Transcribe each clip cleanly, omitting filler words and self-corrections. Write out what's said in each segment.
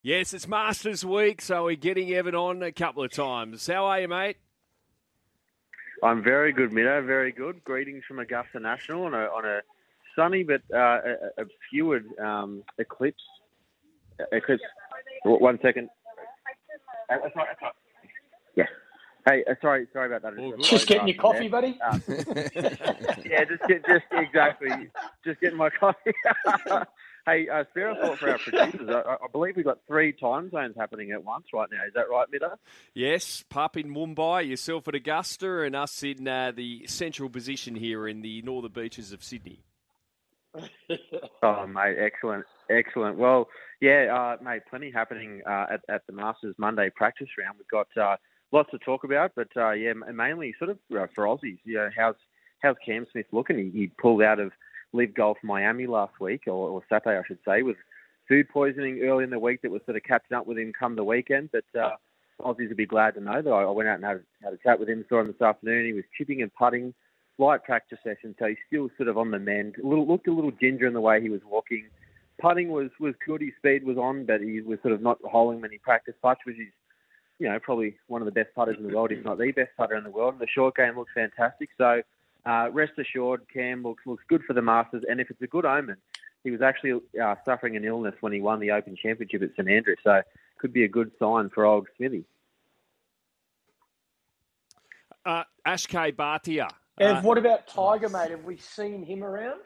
Yes, it's Masters Week, so we're getting Evan on a couple of times. How are you, mate? I'm very good, Mido. Very good. Greetings from Augusta National on a sunny but obscured eclipse. Eclipse. 1 second. That's right. Yeah. Hey, sorry about that. Just getting your coffee, buddy. Yeah, just getting my coffee. Hey, spare a thought for our producers. I believe we've got 3 time zones happening at once right now. Is that right, Mido? Yes, Pup in Mumbai, yourself at Augusta, and us in the central position here in the northern beaches of Sydney. Oh, mate, excellent. Well, yeah, mate, plenty happening at the Masters Monday practice round. We've got lots to talk about, but yeah, mainly sort of for Aussies. You know, how's Cam Smith looking? He pulled out of Live Golf Miami last week, or Saturday, I should say, with food poisoning early in the week that was sort of catching up with him come the weekend. But Aussies would be glad to know that I went out and had a chat with him, saw him this afternoon. He was chipping and putting, light practice session, so he's still sort of on the mend. Looked a little ginger in the way he was walking. Putting was good, his speed was on, but he was sort of not holing many practice putts, which is, you know, probably one of the best putters in the world, if not the best putter in the world. And the short game looks fantastic. So rest assured, Cam looks good for the Masters. And if it's a good omen, he was actually suffering an illness when he won the Open Championship at St Andrews. So could be a good sign for old Smithy. Ashkay Bhatia. Ev, what about Tiger, mate? Have we seen him around?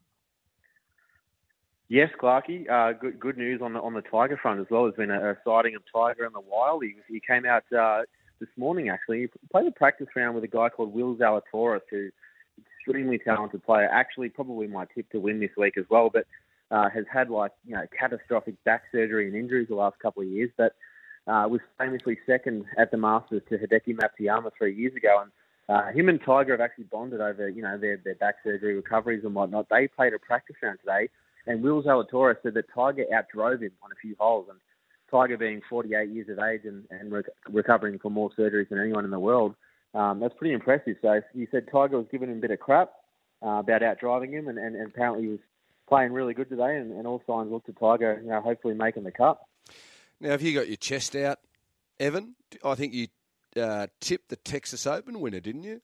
Yes, Clarkey. Good news on the Tiger front as well. There's been a sighting of Tiger in the wild. He came out this morning, actually. He played a practice round with a guy called Will Zalatoris, who's an extremely talented player. Actually, probably my tip to win this week as well, but has had catastrophic back surgery and injuries the last couple of years. But was famously second at the Masters to Hideki Matsuyama 3 years ago, and him and Tiger have actually bonded over their back surgery recoveries and whatnot. They played a practice round today. And Will Zalatoris said that Tiger outdrove him on a few holes. And Tiger being 48 years of age and recovering from more surgeries than anyone in the world, that's pretty impressive. So he said Tiger was giving him a bit of crap about outdriving him, and apparently he was playing really good today, and all signs look to Tiger, hopefully making the cut. Now, have you got your chest out, Evan? I think you tipped the Texas Open winner, didn't you?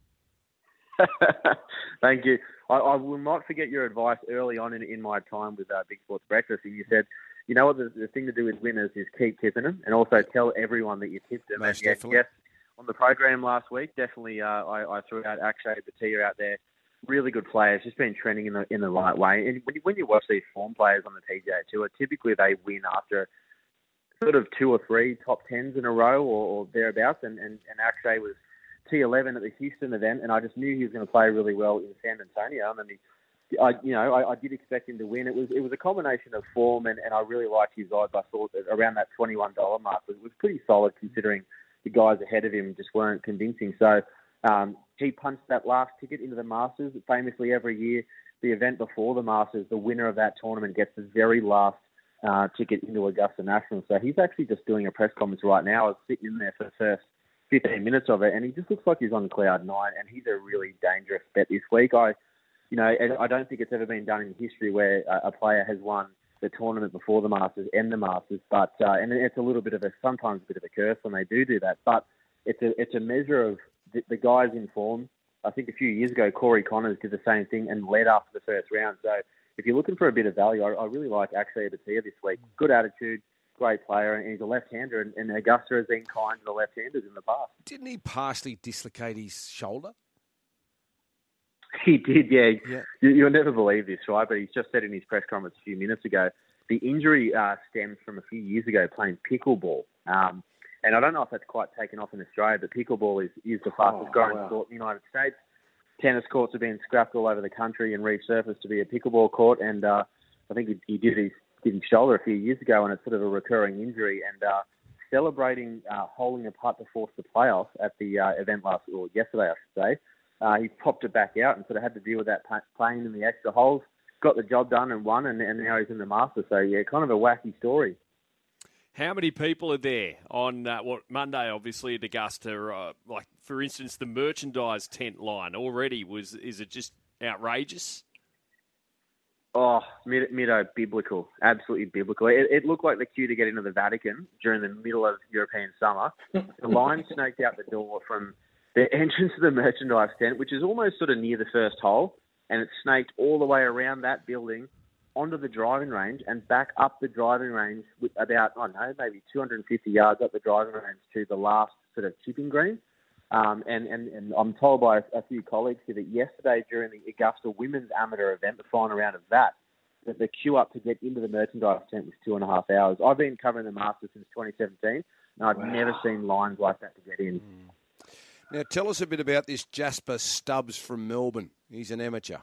Thank you. I will not forget your advice early on in my time with Big Sports Breakfast. And you said, you know what, the thing to do with winners is keep tipping them and also tell everyone that you tipped them. Most and definitely. Yes, on the program last week, definitely I threw out Akshay Bhatia out there. Really good players, just been trending in the right way. And when you watch these form players on the PGA Tour, typically they win after sort of 2 or 3 top 10s in a row or thereabouts. And Akshay was T11 at the Houston event, and I just knew he was going to play really well in San Antonio. And I did expect him to win. It was a combination of form, and I really liked his odds. I thought that around that $21 mark was pretty solid, considering the guys ahead of him just weren't convincing. So he punched that last ticket into the Masters. Famously, every year, the event before the Masters, the winner of that tournament gets the very last ticket into Augusta National. So he's actually just doing a press conference right now. I was sitting in there for the first 15 minutes of it, and he just looks like he's on cloud 9, and he's a really dangerous bet this week. I don't think it's ever been done in history where a player has won the tournament before the Masters and the Masters, but and it's a little bit of sometimes a bit of a curse when they do that. But it's a measure of the guys in form. I think a few years ago, Corey Connors did the same thing and led after the first round. So if you're looking for a bit of value, I really like Akshay Bhatia this week. Good attitude. Great player, and he's a left-hander, and Augusta has been kind to the left-handers in the past. Didn't he partially dislocate his shoulder? He did, yeah. You'll never believe this, right? But he's just said in his press conference a few minutes ago, the injury stems from a few years ago playing pickleball. And I don't know if that's quite taken off in Australia, but pickleball is the fastest-growing sport in the United States. Tennis courts have been scrapped all over the country and resurfaced to be a pickleball court, and I think he did his shoulder a few years ago, and it's sort of a recurring injury. And celebrating holding a putt to force the playoff at the event yesterday, I should say, he popped it back out and sort of had to deal with that playing in the extra holes. Got the job done and won, and now he's in the Masters. So yeah, kind of a wacky story. How many people are there on Monday? Obviously at Augusta, like for instance, the merchandise tent line already is it just outrageous? Oh, Middo, biblical. Absolutely biblical. It looked like the queue to get into the Vatican during the middle of European summer. The line snaked out the door from the entrance to the merchandise tent, which is almost sort of near the first hole, and it snaked all the way around that building onto the driving range and back up the driving range with about, I don't know, maybe 250 yards up the driving range to the last sort of chipping green. And I'm told by a few colleagues here that yesterday during the Augusta Women's Amateur event, the final round of that the queue up to get into the merchandise tent was 2.5 hours. I've been covering the Masters since 2017, and I've never seen lines like that to get in. Now, tell us a bit about this Jasper Stubbs from Melbourne. He's an amateur.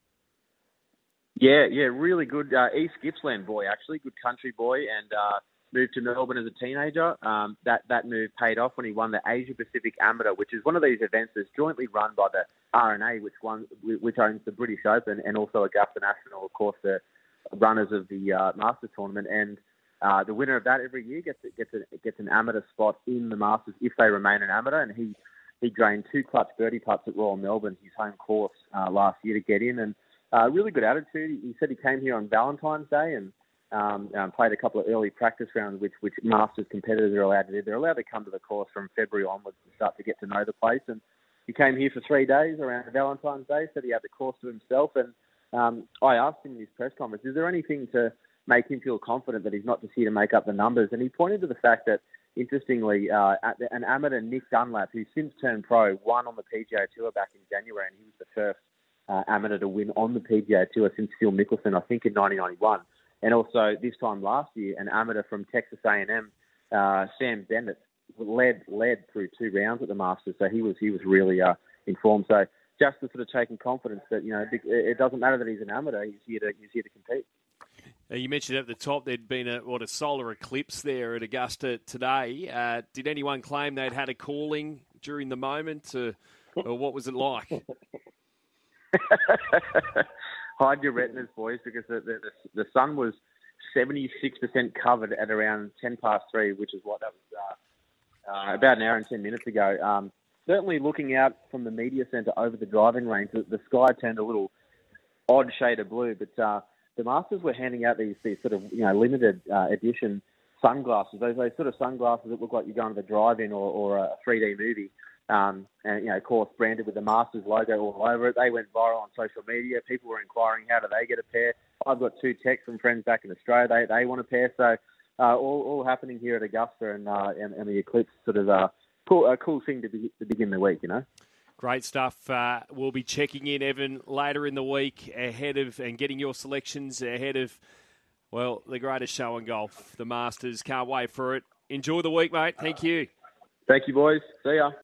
Yeah, really good East Gippsland boy, actually. Good country boy, and moved to Melbourne as a teenager. That move paid off when he won the Asia Pacific Amateur, which is one of these events that's jointly run by the RNA, which owns the British Open, and also Augusta National, of course, the runners of the Masters tournament. And the winner of that every year gets an amateur spot in the Masters if they remain an amateur. And he drained 2 clutch birdie putts at Royal Melbourne, his home course, last year to get in. And really good attitude. He said he came here on Valentine's Day and played a couple of early practice rounds, which Masters competitors are allowed to do. They're allowed to come to the course from February onwards to start to get to know the place. And he came here for 3 days around Valentine's Day, said he had the course to himself. And I asked him in his press conference, is there anything to make him feel confident that he's not just here to make up the numbers? And he pointed to the fact that, interestingly, an amateur, Nick Dunlap, who's since turned pro, won on the PGA Tour back in January, and he was the first amateur to win on the PGA Tour since Phil Mickelson, I think, in 1991. And also, this time last year, an amateur from Texas A&M, Sam Bennett, led through 2 rounds at the Masters. So he was really informed. So just to sort of taking confidence that, it doesn't matter that he's an amateur, he's here to compete. You mentioned at the top there'd been a solar eclipse there at Augusta today. Did anyone claim they'd had a calling during the moment, or what was it like? Hide your retinas, boys, because the sun was 76% covered at around 3:10, which is what that was about an hour and 10 minutes ago. Certainly looking out from the media centre over the driving range, the sky turned a little odd shade of blue, but the Masters were handing out these sort of limited edition sunglasses, those sort of sunglasses that look like you're going to the drive-in or a 3D movie. And, of course, branded with the Masters logo all over it. They went viral on social media. People were inquiring, how do they get a pair? I've got 2 texts from friends back in Australia. They want a pair. So all happening here at Augusta, and the eclipse sort of a cool thing to begin the week, Great stuff. We'll be checking in, Evan, later in the week ahead of and getting your selections ahead of, well, the greatest show in golf, the Masters. Can't wait for it. Enjoy the week, mate. Thank you. Thank you, boys. See ya.